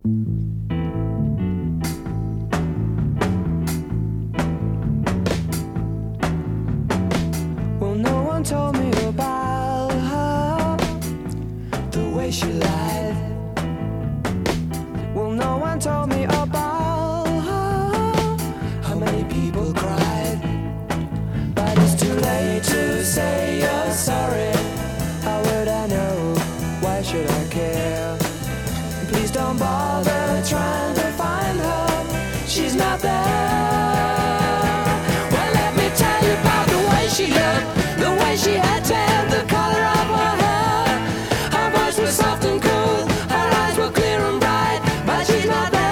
Well, no one told me about her, the way she lied. Well, no one told me about her, how many people cried. But it's too late to say you're sorry. How would I know? Why should I care? Please don't bother trying to find her. She's not there. Well, let me tell you about the way she looked, the way she had tan, the color of her hair. Her voice was soft and cool, her eyes were clear and bright, but she's not there.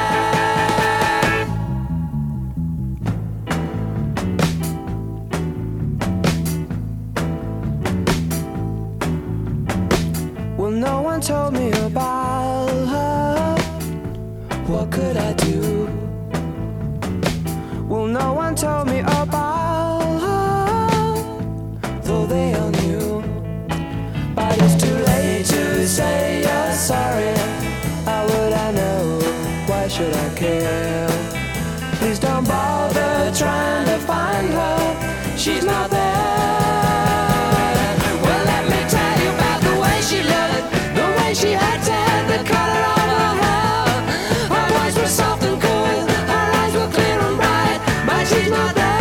Well, no one told me about her. What could I do? Well, no one told me about her, though they all knew. But it's too late to say you're sorry. How would I know? Why should I care? Please don't bother trying to find her. She's not there. Well, let me tell you about the way she looked, the way she had tan, the color of her hair. Her voice was soft and cool, her eyes were clear and bright, but she's not there.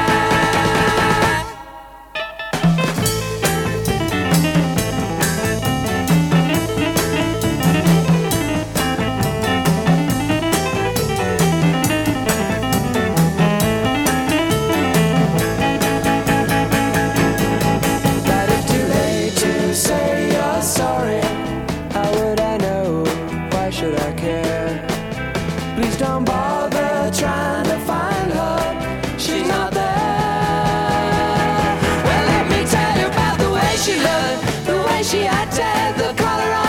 But it's too late to say you're sorry. How would I know? Why should I care? Please don't bother trying to find her. She's not there. Well, let me tell you about the way she looked, the way she had tan, the color of